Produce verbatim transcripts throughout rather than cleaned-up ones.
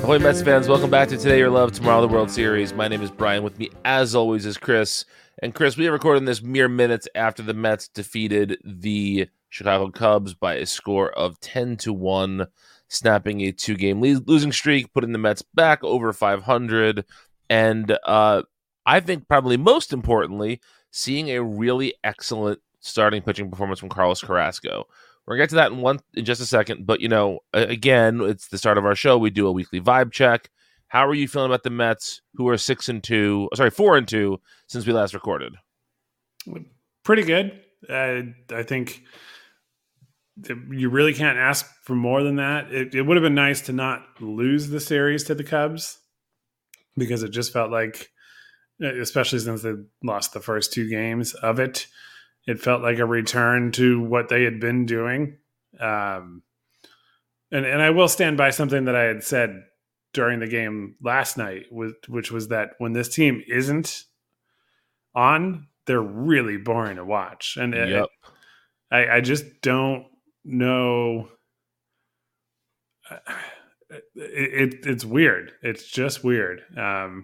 Ahoy, Mets fans. Welcome back to Today Your Love, Tomorrow the World Series. My name is Brian. With me, as always, is Chris. And Chris, we are recording this mere minutes after the Mets defeated the Chicago Cubs by a score of ten to one, snapping a two-game le- losing streak, putting the Mets back over five hundred. And uh, I think probably most importantly, seeing a really excellent starting pitching performance from Carlos Carrasco. We're going to get to that in one in just a second, but, you know, again, it's the start of our show. We do a weekly vibe check. How are you feeling about the Mets, who are six and two, sorry, four and two since we last recorded? Pretty good. Uh, I think you really can't ask for more than that. It, it would have been nice to not lose the series to the Cubs because it just felt like, especially since they lost the first two games of it, it felt like a return to what they had been doing. Um, and, and I will stand by something that I had said during the game last night, which was that when this team isn't on, they're really boring to watch. And yep. it, I, I just don't know. It, it, it's weird. It's just weird. Um,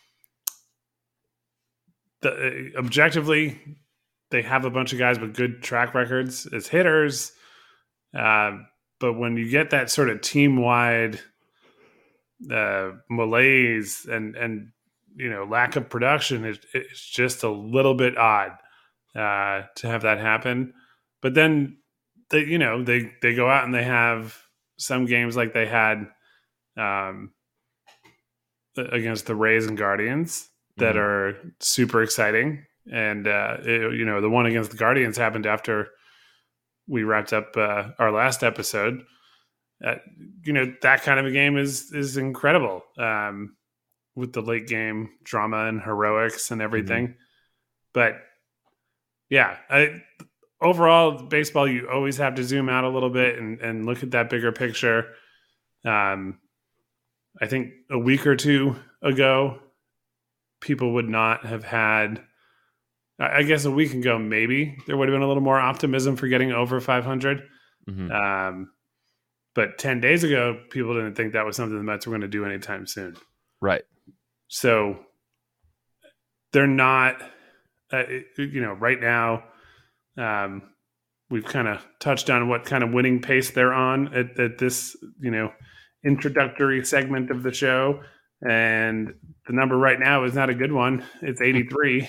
the, objectively, they have a bunch of guys with good track records as hitters. Uh, but when you get that sort of team-wide uh, malaise and, and, you know, lack of production, it, it's just a little bit odd uh, to have that happen. But then, they, you know, they, they go out and they have some games like they had um, against the Rays and Guardians that mm-hmm. are super exciting. And, uh, it, you know, the one against the Guardians happened after we wrapped up uh, our last episode. Uh, you know, that kind of a game is is incredible um, with the late game drama and heroics and everything. Mm-hmm. But, yeah, I, overall, baseball, you always have to zoom out a little bit and, and look at that bigger picture. Um, I think a week or two ago, people would not have had – I guess a week ago, maybe there would have been a little more optimism for getting over five hundred. Mm-hmm. Um, but ten days ago, people didn't think that was something the Mets were going to do anytime soon. Right. So they're not, uh, you know, right now, um, we've kind of touched on what kind of winning pace they're on at, at this, you know, introductory segment of the show. And the number right now is not a good one. It's eighty-three,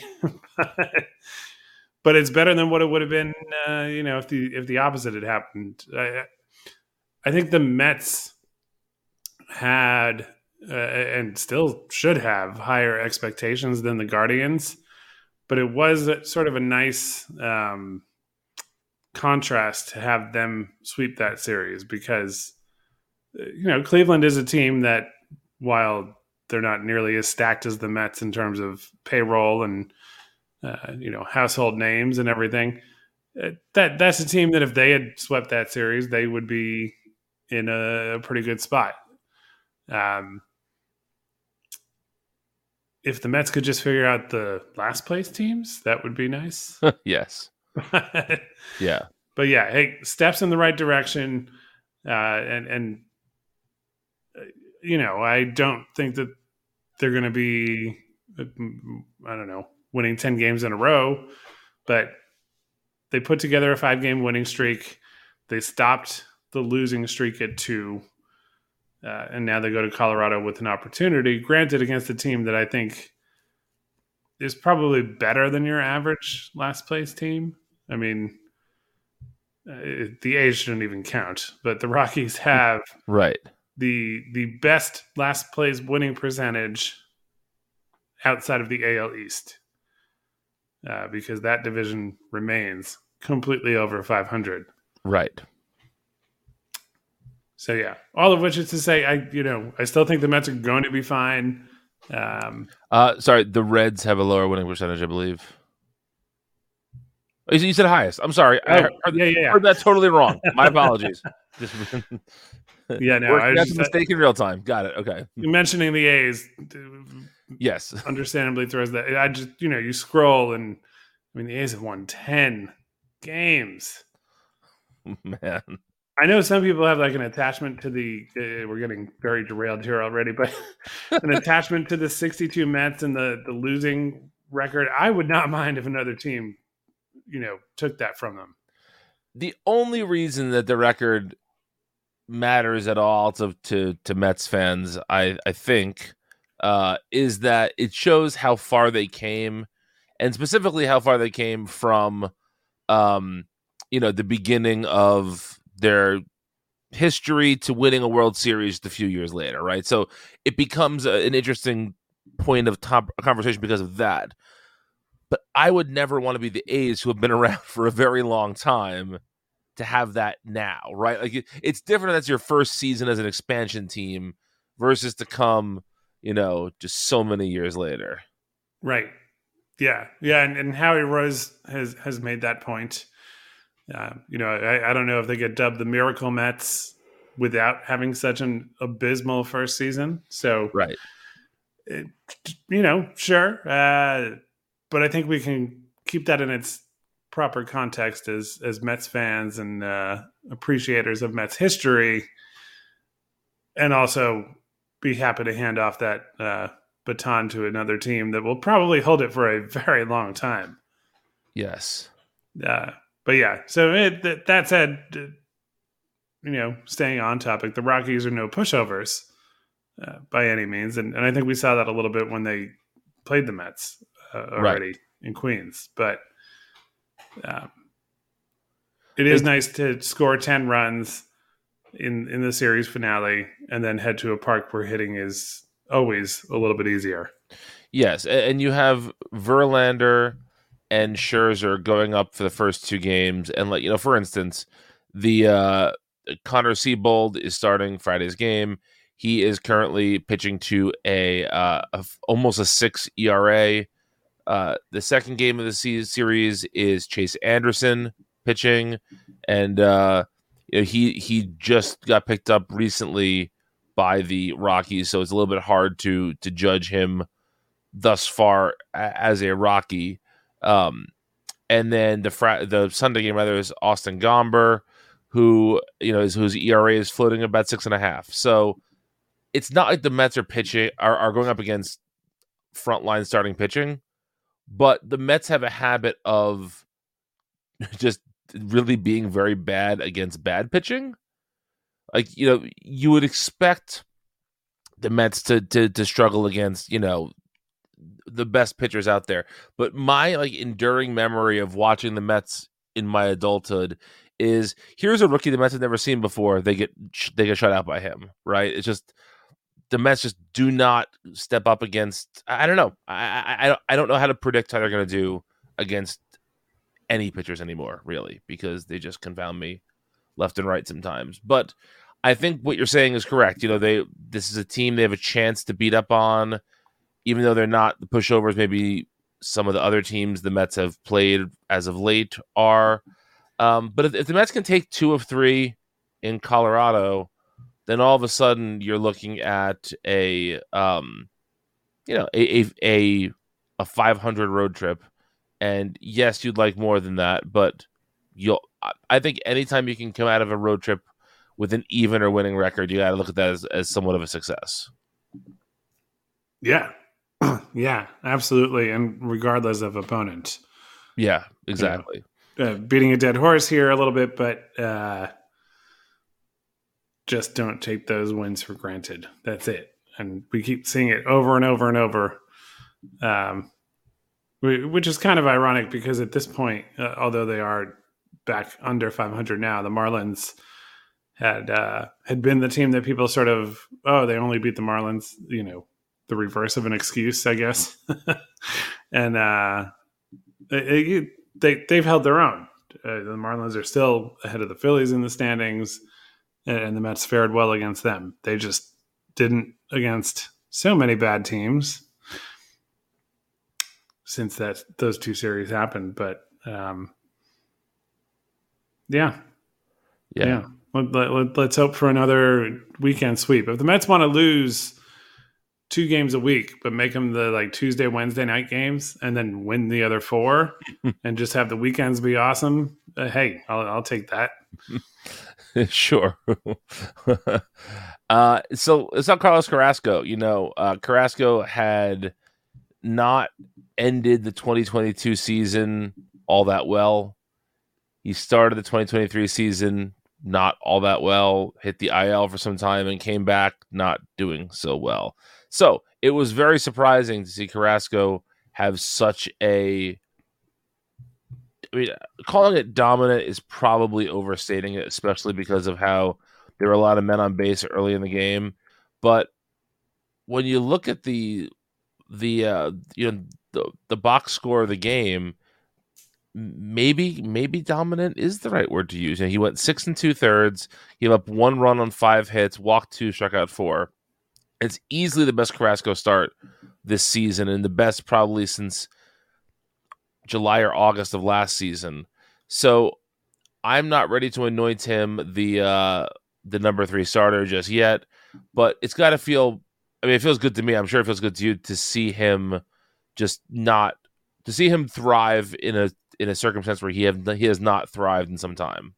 but it's better than what it would have been, uh, you know, if the if the opposite had happened. I, I think the Mets had uh, and still should have higher expectations than the Guardians, but it was sort of a nice um, contrast to have them sweep that series because, you know, Cleveland is a team that, while they're not nearly as stacked as the Mets in terms of payroll and, uh, you know, household names and everything. Uh, that that's a team that if they had swept that series, they would be in a pretty good spot. Um, if the Mets could just figure out the last place teams, that would be nice. Yes. Yeah. But yeah, hey, steps in the right direction. Uh, and, and, you know, I don't think that they're going to be, I don't know, winning ten games in a row, but they put together a five-game winning streak. They stopped the losing streak at two, uh, and now they go to Colorado with an opportunity, granted against a team that I think is probably better than your average last-place team. I mean, uh, the age shouldn't even count, but the Rockies have right. the the best last place winning percentage outside of the A L East uh, because that division remains completely over five hundred. Right. So yeah, all of which is to say, I you know I still think the Mets are going to be fine. Um, uh, sorry, the Reds have a lower winning percentage, I believe. You said highest. I'm sorry. Oh, I heard, yeah, yeah, yeah. heard that totally wrong. My apologies. Just yeah, no, I that's just, a mistake in real time. Got it. Okay. Mentioning the A's, yes, understandably throws that. I just you know you scroll and I mean the A's have won ten games. Man, I know some people have like an attachment to the. Uh, we're getting very derailed here already, but an attachment to the sixty-two Mets and the the losing record. I would not mind if another team, you know, took that from them. The only reason that the record matters at all to to, to Mets fans, I I think, uh, is that it shows how far they came, and specifically how far they came from, um, you know, the beginning of their history to winning a World Series a few years later, right? So it becomes a, an interesting point of top conversation because of that. But I would never want to be the A's, who have been around for a very long time, to have that now, right? Like it, it's different. That's your first season as an expansion team versus to come, you know, just so many years later. Right. Yeah. Yeah. And, and Howie Rose has, has made that point. Uh, you know, I, I don't know if they get dubbed the Miracle Mets without having such an abysmal first season. So, right. It, you know, sure. Uh, but I think we can keep that in its proper context as as Mets fans and uh, appreciators of Mets history, and also be happy to hand off that uh, baton to another team that will probably hold it for a very long time. Yes. Uh, but yeah, so it, that, that said, you know, staying on topic, the Rockies are no pushovers uh, by any means, and, and I think we saw that a little bit when they played the Mets uh, already right. in Queens. But um, it is it's, nice to score ten runs in in the series finale and then head to a park where hitting is always a little bit easier. Yes, and you have Verlander and Scherzer going up for the first two games, and like you know, for instance, the uh, Connor Seabold is starting Friday's game. He is currently pitching to a, uh, a almost a six E R A. Uh, the second game of the series is Chase Anderson pitching, and uh, you know, he he just got picked up recently by the Rockies, so it's a little bit hard to to judge him thus far as a Rocky. Um, and then the fr- the Sunday game rather is Austin Gomber, who you know is whose E R A is floating about six and a half. So it's not like the Mets are pitching are, are going up against frontline starting pitching, but the Mets have a habit of just really being very bad against bad pitching. Like you know, you would expect the Mets to to to struggle against you know. the best pitchers out there, but my like enduring memory of watching the Mets in my adulthood is here's a rookie the Mets have never seen before. They get they get shut out by him, right? It's just the Mets just do not step up against. I don't know. I I I don't know how to predict how they're going to do against any pitchers anymore, really, because they just confound me left and right sometimes. But I think what you're saying is correct. You know, they this is a team they have a chance to beat up on. Even though they're not the pushovers, maybe some of the other teams the Mets have played as of late are. Um, but if, if the Mets can take two of three in Colorado, then all of a sudden you're looking at a, um, you know, a a a, a five hundred road trip. And yes, you'd like more than that, but you'll. I think anytime you can come out of a road trip with an even or winning record, you got to look at that as, as somewhat of a success. Yeah. Yeah, absolutely. And regardless of opponent. Yeah, exactly. You know, uh, beating a dead horse here a little bit, but uh, just don't take those wins for granted. That's it. And we keep seeing it over and over and over, um, which is kind of ironic because at this point, uh, although they are back under five hundred now, the Marlins had uh, had been the team that people sort of, oh, they only beat the Marlins, you know, the reverse of an excuse, I guess. and uh, they, they, they've held their own. Uh, the Marlins are still ahead of the Phillies in the standings, and the Mets fared well against them. They just didn't against so many bad teams since that those two series happened. But um, yeah. Yeah. yeah. Let, let, let's hope for another weekend sweep. If the Mets want to lose two games a week, but make them the like Tuesday, Wednesday night games, and then win the other four, and just have the weekends be awesome. Uh, hey, I'll, I'll take that. Sure. uh, so it's not Carlos Carrasco. You know, uh, Carrasco had not ended the twenty twenty-two season all that well. He started the twenty twenty-three season not all that well, hit the I L for some time, and came back not doing so well. So it was very surprising to see Carrasco have such a... I mean, calling it dominant is probably overstating it, especially because of how there were a lot of men on base early in the game. But when you look at the the uh, you know the the box score of the game, maybe maybe dominant is the right word to use. You know, he went six and two thirds. He gave up one run on five hits, walked two, struck out four. It's easily the best Carrasco start this season, and the best probably since July or August of last season. So I'm not ready to anoint him the uh, the number three starter just yet, but it's got to feel. I mean, it feels good to me. I'm sure it feels good to you to see him just not to see him thrive in a in a circumstance where he have he has not thrived in some time.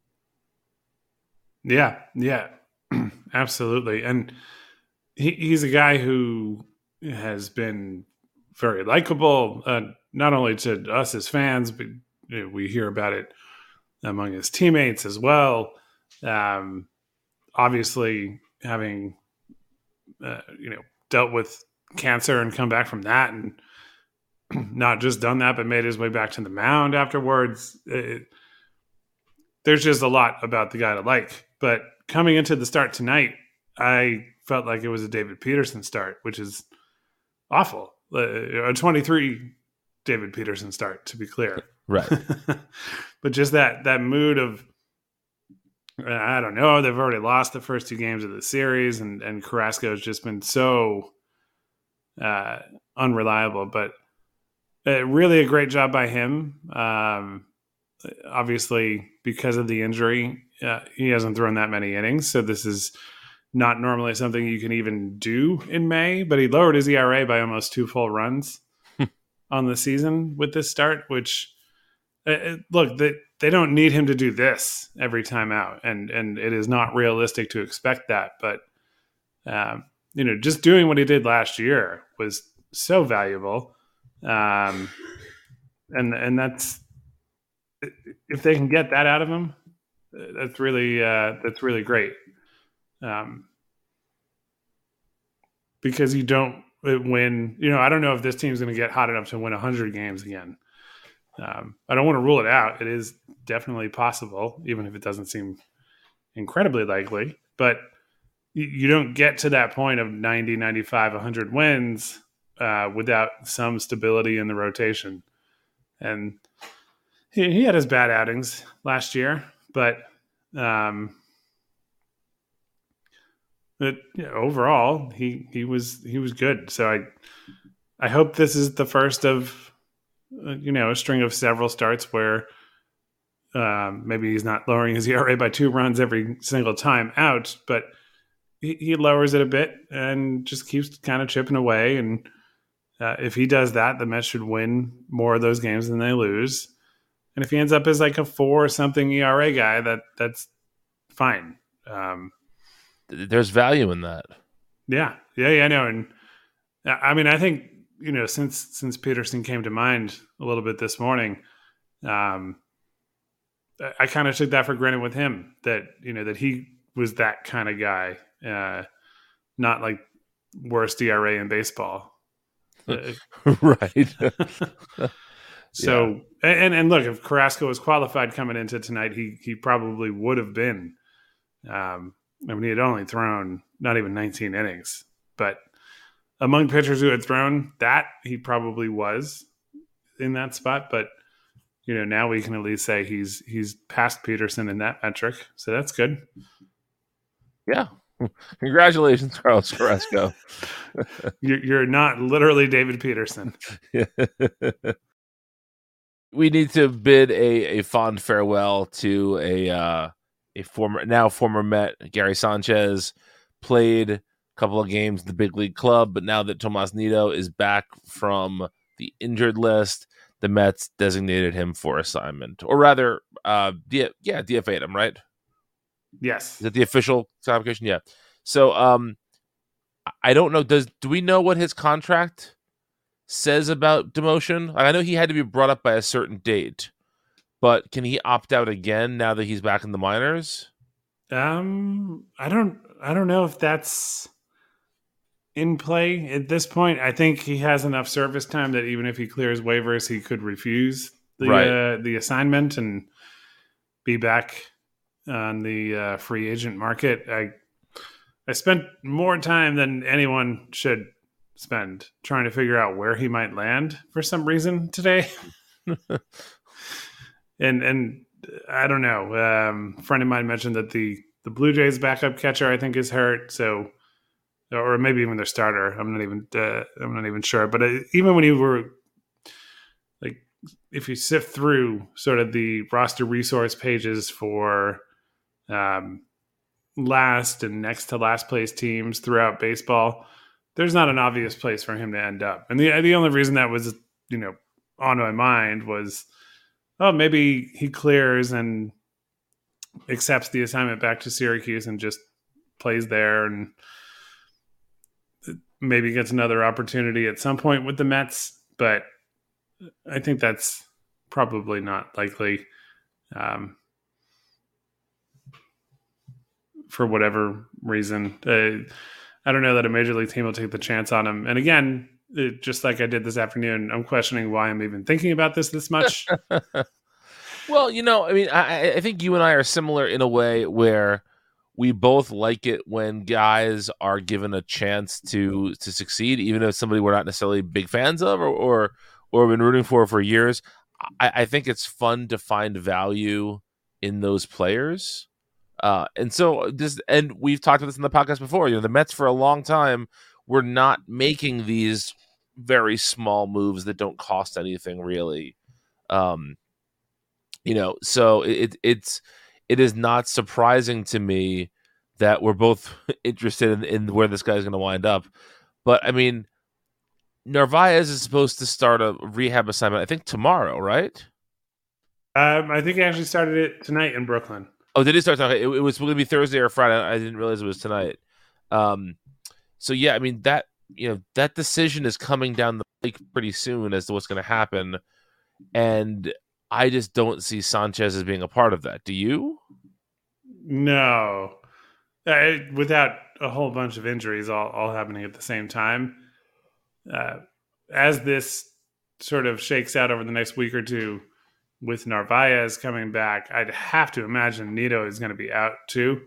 Yeah, yeah, absolutely. And he, he's a guy who has been very likable, uh, not only to us as fans, but you know, we hear about it among his teammates as well. Um, obviously, having uh, you know dealt with cancer and come back from that, and not just done that, but made his way back to the mound afterwards. It, there's just a lot about the guy to like. But coming into the start tonight, I felt like it was a David Peterson start, which is awful. A twenty-three David Peterson start, to be clear. Right. But just that that mood of, I don't know, they've already lost the first two games of the series, and, and Carrasco has just been so uh, unreliable. But uh, really a great job by him. Um, obviously, because of the injury, uh, he hasn't thrown that many innings. So this is not normally something you can even do in May, but he lowered his E R A by almost two full runs on the season with this start, which, uh, look, they, they don't need him to do this every time out. And, and it is not realistic to expect that. But, um, you know, just doing what he did last year was so valuable. Um, and, and that's, if they can get that out of him, that's really, uh, that's really great. Um, because you don't win, you know, I don't know if this team's going to get hot enough to win one hundred games again. Um, I don't want to rule it out. It is definitely possible, even if it doesn't seem incredibly likely. But you, you don't get to that point of ninety, ninety-five, one hundred wins uh, without some stability in the rotation. And he, he had his bad outings last year, but um, But you know, overall, he, he was he was good. So I I hope this is the first of uh, you know a string of several starts where um, maybe he's not lowering his E R A by two runs every single time out, but he, he lowers it a bit and just keeps kind of chipping away. And uh, if he does that, the Mets should win more of those games than they lose. And if he ends up as like a four or something E R A guy, that that's fine. Um, There's value in that. Yeah, yeah, yeah, I know. And I mean, I think, you know, since since Peterson came to mind a little bit this morning, um, I, I kind of took that for granted with him, that, you know, that he was that kind of guy, uh, not like worst E R A in baseball. Right. So, yeah. and and look, if Carrasco was qualified coming into tonight, he he probably would have been. Um, I mean, he had only thrown not even nineteen innings, but among pitchers who had thrown that, he probably was in that spot. But, you know, now we can at least say he's he's past Peterson in that metric. So that's good. Yeah. Congratulations, Carlos Carrasco. you're, you're not literally David Peterson. We need to bid a, a fond farewell to a uh, a former now former Met, Gary Sanchez. Played a couple of games in the big league club, but now that Tomas Nido is back from the injured list, the Mets designated him for assignment, or rather, uh, D- yeah, D F A'd him, right? Yes. Is that the official convocation? Yeah. So um, I don't know. Does do we know what his contract says about demotion? I know he had to be brought up by a certain date, but can he opt out again now that he's back in the minors? Um, I don't. I don't know if that's in play at this point. I think he has enough service time that even if he clears waivers, he could refuse Right. the uh, the assignment and be back on the uh, free agent market. I I spent more time than anyone should spend trying to figure out where he might land for some reason today. and and I don't know. Um, a friend of mine mentioned that the the Blue Jays backup catcher I think is hurt. So, or maybe even their starter. I'm not even uh, I'm not even sure. But uh, even when you were like, if you sift through sort of the roster resource pages for um, last and next to last place teams throughout baseball, there's not an obvious place for him to end up. And the the only reason that was, you know, on my mind was, oh, maybe he clears and accepts the assignment back to Syracuse and just plays there and maybe gets another opportunity at some point with the Mets. But I think that's probably not likely. Um, for whatever reason. Uh, I don't know that a major league team will take the chance on him. And again, it, just like I did this afternoon, I'm questioning why I'm even thinking about this this much. Well, you know, I mean, I, I think you and I are similar in a way where we both like it when guys are given a chance to to succeed, even if somebody we're not necessarily big fans of or or, or been rooting for for years. I, I think it's fun to find value in those players. Uh, and so this, and we've talked about this in the podcast before. You know, the Mets for a long time were not making these very small moves that don't cost anything really. Um, you know, so it it's it is not surprising to me that we're both interested in, in where this guy's going to wind up. But I mean, Narvaez is supposed to start a rehab assignment, I think tomorrow, right? Um, I think he actually started it tonight in Brooklyn. Oh, did he start talking? It, it was going to be Thursday or Friday. I didn't realize it was tonight. Um, so yeah, I mean that you know that decision is coming down the pike pretty soon as to what's going to happen, and I just don't see Sanchez as being a part of that. Do you? No, uh, without a whole bunch of injuries all, all happening at the same time. Uh, as this sort of shakes out over the next week or two, with Narvaez coming back, I'd have to imagine Nito is going to be out too.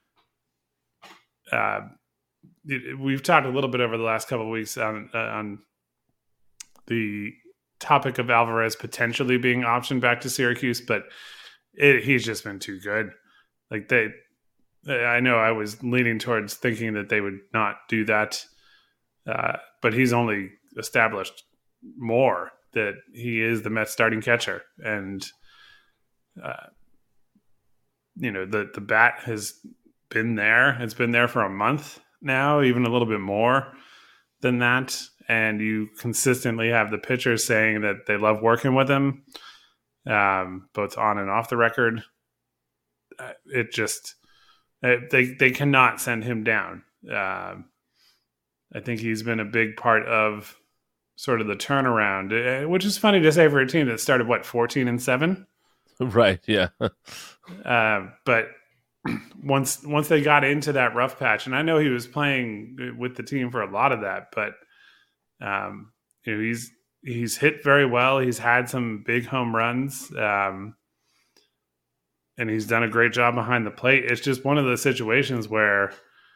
Uh, it, we've talked a little bit over the last couple of weeks on uh, on the topic of Alvarez potentially being optioned back to Syracuse, but it, he's just been too good. Like they, I know I was leaning towards thinking that they would not do that, uh, but he's only established more that he is the Mets starting catcher. And, uh, you know, the, the bat has been there. It's been there for a month now, even a little bit more than that. And you consistently have the pitchers saying that they love working with him, um, both on and off the record. Uh, it just, it, they, they cannot send him down. Um, I think he's been a big part of sort of the turnaround, which is funny to say for a team that started what fourteen and seven, right? Yeah. uh, but once once they got into that rough patch, and I know he was playing with the team for a lot of that, but um, you know, he's he's hit very well. He's had some big home runs, um, and he's done a great job behind the plate. It's just one of those situations where,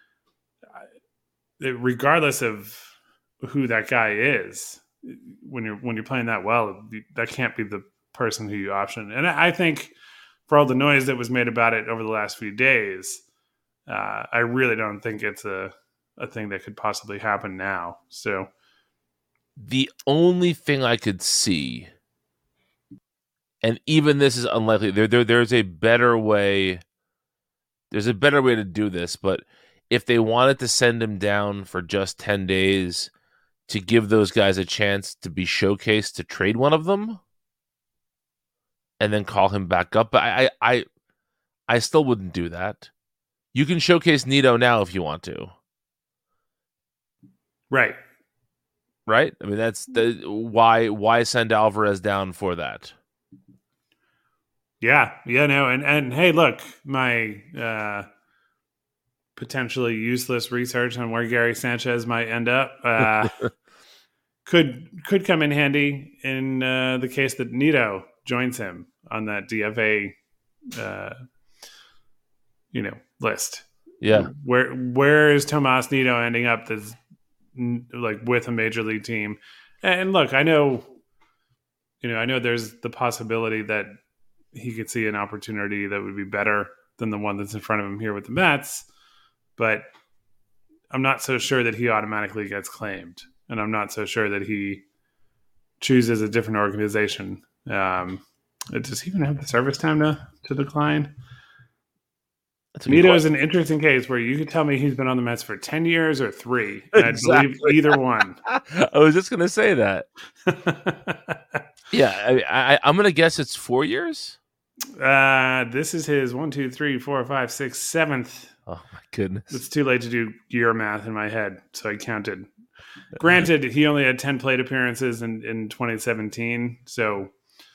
regardless of who that guy is, when you're when you're playing that well, that can't be the person who you option. And I think for all the noise that was made about it over the last few days, uh, I really don't think it's a, a thing that could possibly happen now. So the only thing I could see, and even this is unlikely, there, there there's a better way. There's a better way to do this, but if they wanted to send him down for just ten days to give those guys a chance to be showcased, to trade one of them and then call him back up. But I, I, I still wouldn't do that. you can showcase Nido now if you want to. Right. Right? I mean, that's the why why send Alvarez down for that? Yeah, yeah, no, and and hey, look, my uh, potentially useless research on where Gary Sanchez might end up uh, could could come in handy in uh, the case that Nido joins him on that D F A, uh, you know, list. Yeah. Where where is Tomas Nido ending up? That's like with a major league team. And look, I know, you know, I know there's the possibility that he could see an opportunity that would be better than the one that's in front of him here with the Mets, but I'm not so sure that he automatically gets claimed, and I'm not so sure that he chooses a different organization. Um, does he even have the service time to, to decline? Nido is an interesting case where you could tell me he's been on the Mets for ten years or three, and exactly. I'd believe either one. I was just going to say that. Yeah, I, I, I'm going to guess it's four years. Uh, this is his one, two, three, four, five, six, seventh. Oh, my goodness. It's too late to do year math in my head, so I counted. Granted, he only had ten plate appearances in, in twenty seventeen, so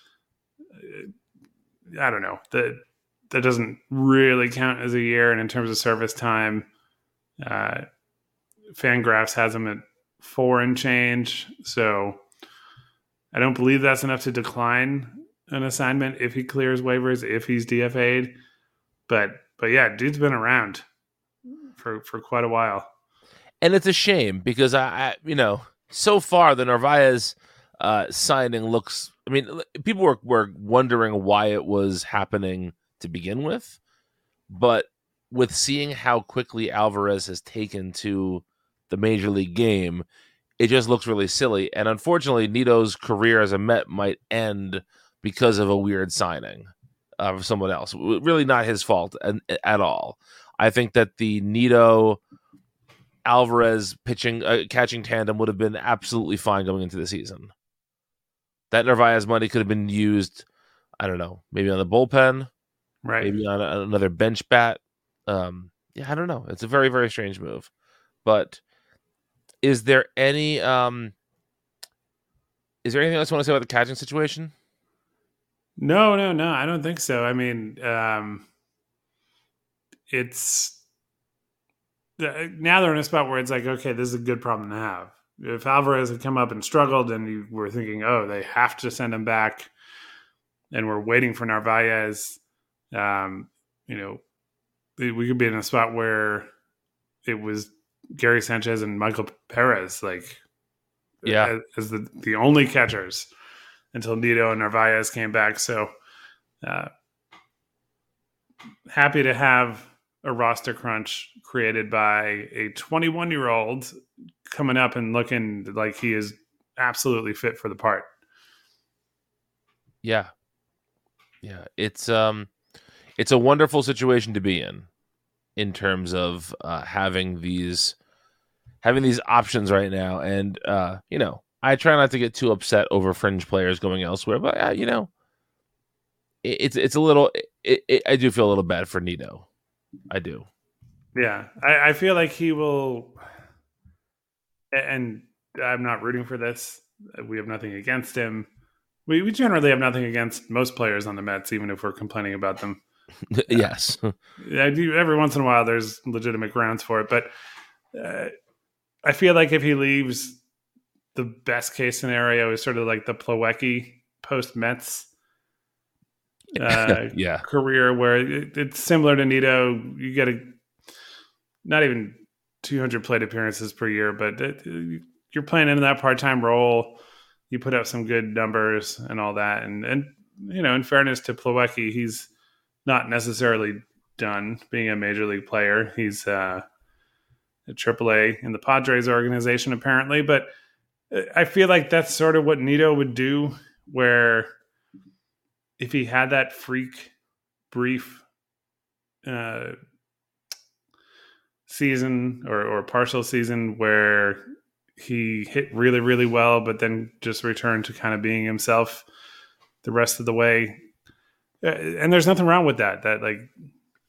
uh, I don't know. The That doesn't really count as a year. And in terms of service time, uh, Fangraphs has him at four and change. So I don't believe that's enough to decline an assignment if he clears waivers, if he's D F A'd. But, but yeah, dude's been around for, for quite a while. And it's a shame because, I, I you know, so far the Narvaez uh, signing looks, I mean, people were, were wondering why it was happening to begin with, but with seeing how quickly Alvarez has taken to the major league game, it just looks really silly. And unfortunately, Nido's career as a Met might end because of a weird signing of someone else. Really not his fault at, at all. I think that the Nido Alvarez pitching uh, catching tandem would have been absolutely fine going into the season. That Narvaez money could have been used, I don't know, maybe on the bullpen. Right. Maybe on a, another bench bat. Um, yeah, I don't know. It's a very, very strange move. But is there any um, is there anything else you want to say about the catching situation? No, no, no. I don't think so. I mean, um, it's now they're in a spot where it's like, okay, this is a good problem to have. If Alvarez had come up and struggled, and you were thinking, oh, they have to send him back, and we're waiting for Narvaez. Um, you know, we could be in a spot where it was Gary Sanchez and Michael Perez, like, yeah, as, as the, the only catchers until Nido and Narvaez came back. So, uh, happy to have a roster crunch created by a twenty-one year old coming up and looking like he is absolutely fit for the part. Yeah. Yeah. It's, um, It's a wonderful situation to be in, in terms of uh, having these having these options right now. And, uh, you know, I try not to get too upset over fringe players going elsewhere, but, uh, you know, it, it's it's a little, it, it, I do feel a little bad for Nido. I do. Yeah. I, I feel like he will, and I'm not rooting for this. We have nothing against him. We, we generally have nothing against most players on the Mets, even if we're complaining about them. Yes. I do, every once in a while there's legitimate grounds for it, but uh, I feel like if he leaves, the best case scenario is sort of like the Plawecki post Mets uh, yeah. career, where it, it's similar to Nido. You get a not even two hundred plate appearances per year, but it, you're playing in that part-time role. You put up some good numbers and all that, and and you know, in fairness to Plawecki, he's not necessarily done being a major league player. He's uh, a triple A in the Padres organization, apparently. But I feel like that's sort of what Nido would do, where if he had that freak brief uh, season or, or partial season where he hit really, really well, but then just returned to kind of being himself the rest of the way. And there's nothing wrong with that. That like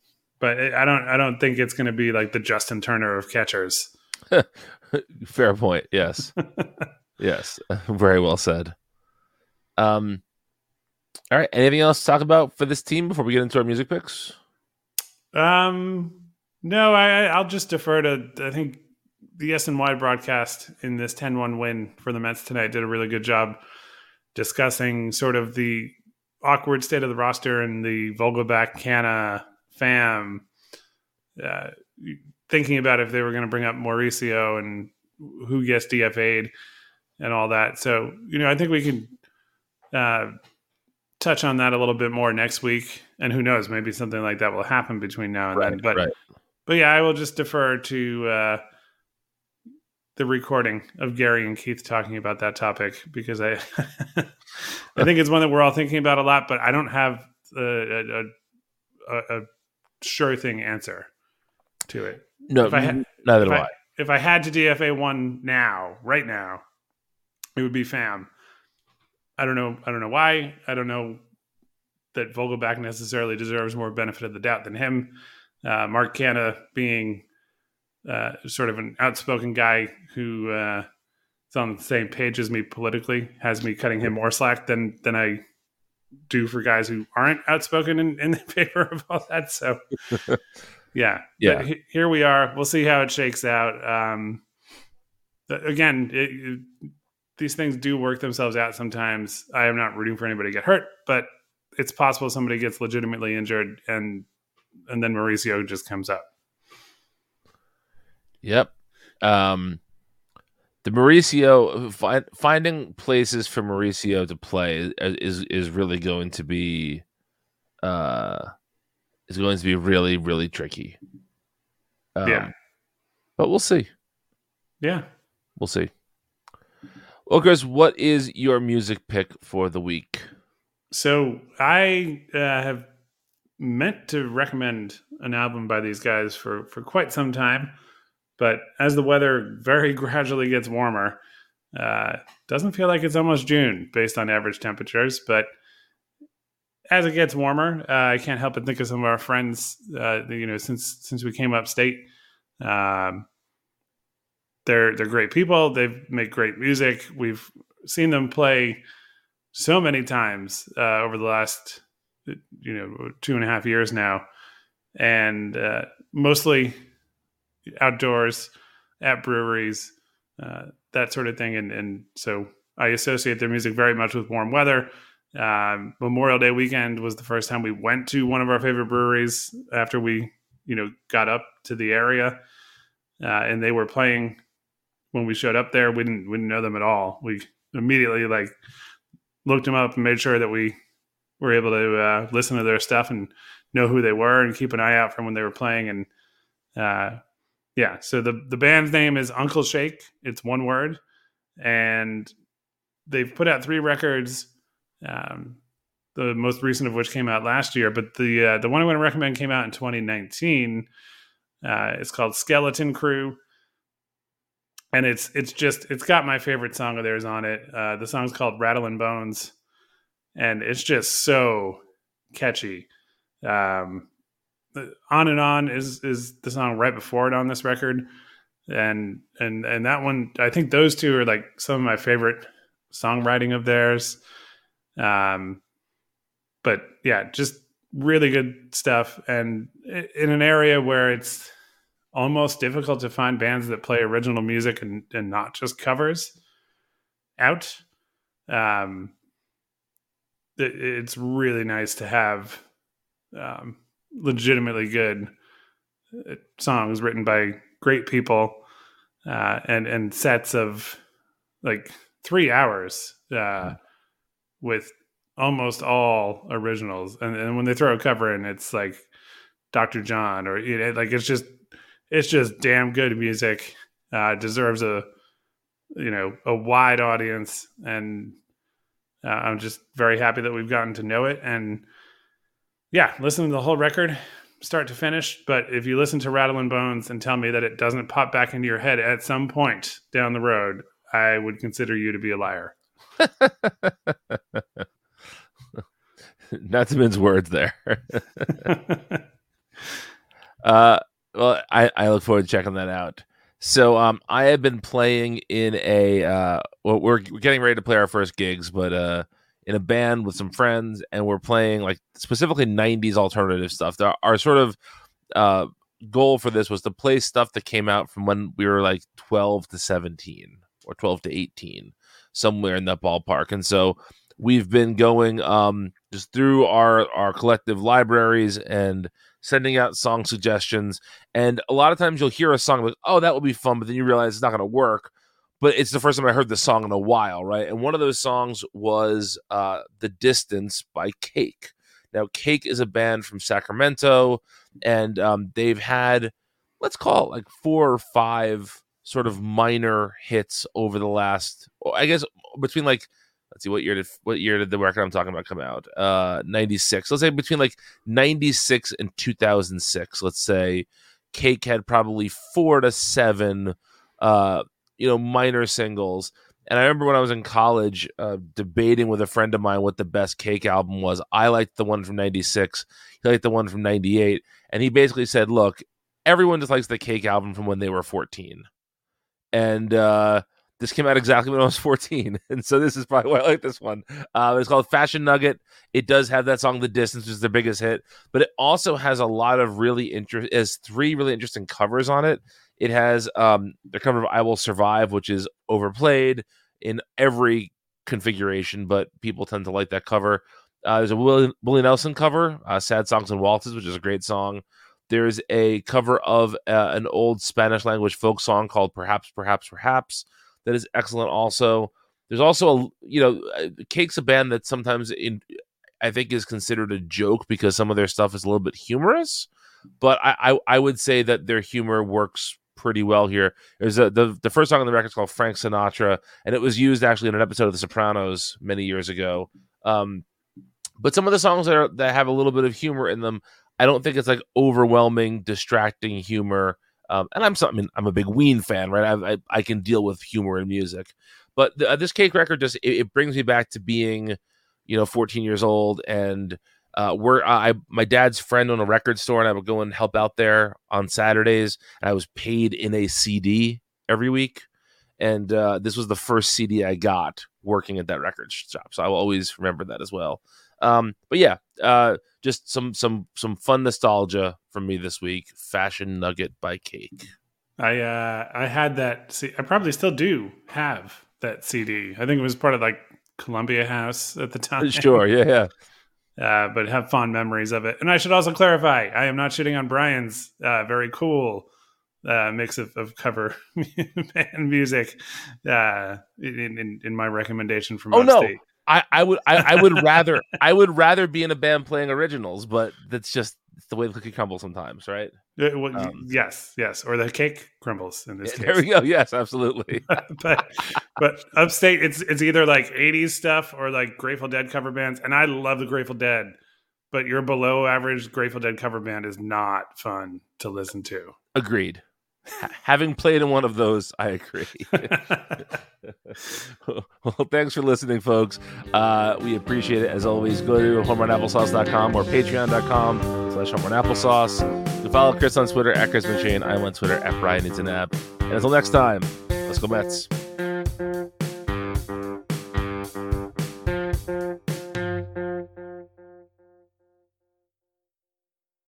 but I don't I don't think it's going to be like the Justin Turner of catchers. Fair point. Yes. Yes. Very well said. Um. All right. Anything else to talk about for this team before we get into our music picks? Um. No, I I'll just defer to I think the S N Y broadcast in this ten one win for the Mets tonight did a really good job discussing sort of the awkward state of the roster and the Vogelbach, Canna, Pham, uh, thinking about if they were going to bring up Mauricio and who gets D F A'd and all that. So, you know, I think we can uh, touch on that a little bit more next week. And who knows, maybe something like that will happen between now and right, then. But, right. but yeah, I will just defer to uh, the recording of Gary and Keith talking about that topic because I I think it's one that we're all thinking about a lot, but I don't have a, a, a, a sure thing answer to it. No, if I ha- neither if do I, I. If I had to D F A one now, right now, it would be Pham. I don't know. I don't know why. I don't know that Vogelbach necessarily deserves more benefit of the doubt than him. Uh, Mark Canna being uh, sort of an outspoken guy who uh, is on the same page as me politically has me cutting him more slack than than I do for guys who aren't outspoken in, in favor of all that. So, yeah, yeah. But he, here we are. We'll see how it shakes out. Um, again, it, it, these things do work themselves out sometimes. I am not rooting for anybody to get hurt, but it's possible somebody gets legitimately injured and and then Mauricio just comes up. Yep. Um, the Mauricio fi- finding places for Mauricio to play is is really going to be uh is going to be really really tricky. Um, yeah, but we'll see. Yeah, we'll see. Well, Chris, what is your music pick for the week? So I uh, have meant to recommend an album by these guys for for quite some time. But as the weather very gradually gets warmer, uh, doesn't feel like it's almost June based on average temperatures. But as it gets warmer, uh, I can't help but think of some of our friends. Uh, you know, since since we came upstate, um, they're they're great people. They make great music. We've seen them play so many times uh, over the last you know two and a half years now, and uh, mostly outdoors at breweries, uh, that sort of thing. And, and so I associate their music very much with warm weather. Um, Memorial Day weekend was the first time we went to one of our favorite breweries after we, you know, got up to the area. Uh, and they were playing when we showed up there. We didn't, we didn't know them at all. We immediately like looked them up and made sure that we were able to uh, listen to their stuff and know who they were and keep an eye out for when they were playing. And, uh, Yeah, so the, the band's name is Uncle Shake. It's one word. And they've put out three records, um, the most recent of which came out last year. But the uh, the one I want to recommend came out in twenty nineteen. Uh, it's called Skeleton Crew. And it's it's just, it's got my favorite song of theirs on it. Uh, the song's called Rattlin' Bones. And it's just so catchy. Um On and On is is the song right before it on this record, and and and that one, I think those two are like some of my favorite songwriting of theirs. Um, but yeah, just really good stuff, and in an area where it's almost difficult to find bands that play original music and, and not just covers out. Um, it, it's really nice to have. Um, legitimately good songs written by great people, uh, and and sets of like three hours uh, with almost all originals. And, and when they throw a cover in, it's like Doctor John or you know, like it's just it's just damn good music. Uh, deserves a you know a wide audience, and uh, I'm just very happy that we've gotten to know it. And yeah, listen to the whole record, start to finish. But if you listen to Rattlin' Bones and tell me that it doesn't pop back into your head at some point down the road, I would consider you to be a liar. Not to mince words there. Uh, well, I, I look forward to checking that out. So um, I have been playing in a uh, well, we're we're getting ready to play our first gigs, but uh, in a band with some friends, and we're playing like specifically nineties alternative stuff. Our, our sort of uh, goal for this was to play stuff that came out from when we were like twelve to seventeen or twelve to eighteen, somewhere in that ballpark. And so we've been going um, just through our our collective libraries and sending out song suggestions. And a lot of times you'll hear a song like, oh, that would be fun, but then you realize it's not going to work. But it's the first time I heard the song in a while, right? And one of those songs was uh, The Distance by Cake. Now, Cake is a band from Sacramento, and um, they've had, let's call it like four or five sort of minor hits over the last, I guess, between like, let's see, what year did what year did the record I'm talking about come out? Uh, ninety-six. Let's say between like ninety-six and two thousand six. Let's say Cake had probably four to seven, uh, you know, minor singles. And I remember when I was in college, uh, debating with a friend of mine what the best Cake album was. I liked the one from ninety-six. He liked the one from ninety-eight, and he basically said, "Look, everyone just likes the Cake album from when they were fourteen." And uh, this came out exactly when I was fourteen. And so this is probably why I like this one. Uh, it's called Fashion Nugget. It does have that song, The Distance, which is their biggest hit. But it also has a lot of really interesting, it has three really interesting covers on it. It has um, the cover of I Will Survive, which is overplayed in every configuration, but people tend to like that cover. Uh, there's a Willie, Willie Nelson cover, uh, Sad Songs and Waltzes, which is a great song. There's a cover of uh, an old Spanish language folk song called Perhaps, Perhaps, Perhaps. That is excellent also. There's also, a, you know, Cake's a band that sometimes in, I think is considered a joke because some of their stuff is a little bit humorous, but I, I, I would say that their humor works pretty well here. There's a, the, the first song on the record is called Frank Sinatra, and it was used actually in an episode of The Sopranos many years ago. Um, but some of the songs that, are, that have a little bit of humor in them, I don't think it's like overwhelming, distracting humor. Um, and I'm, I mean, I'm a big Ween fan, right? I, I, I can deal with humor in music, but the, uh, this Cake record just it, it brings me back to being, you know, fourteen years old, and uh, we're I my dad's friend owned a record store, and I would go and help out there on Saturdays. And I was paid in a C D every week, and uh, this was the first C D I got working at that record shop, so I will always remember that as well. Um, but yeah, uh, just some some some fun nostalgia from me this week. Fashion Nugget by Cake. I uh, I had that. C- I probably still do have that C D. I think it was part of like Columbia House at the time. Sure, yeah, yeah. Uh, but have fond memories of it. And I should also clarify, I am not shitting on Brian's uh, very cool uh, mix of, of cover band music uh, in, in in my recommendation from oh Upstate. no. I, I would I, I would rather I would rather be in a band playing originals, but that's just the way the cookie crumbles sometimes, right? Uh, well, Um, yes, yes, or the cake crumbles in this yeah, case. there we go. Yes, absolutely. but but Upstate, it's it's either like eighties stuff or like Grateful Dead cover bands, and I love the Grateful Dead, but your below average Grateful Dead cover band is not fun to listen to. Agreed. Having played in one of those, I agree. Well, thanks for listening, folks. Uh, we appreciate it. As always, go to home run applesauce dot com or patreon dot com slash home run applesauce. You can follow Chris on Twitter at Chris McShane. I'm on Twitter at Brian Intonab. And until next time, let's go Mets.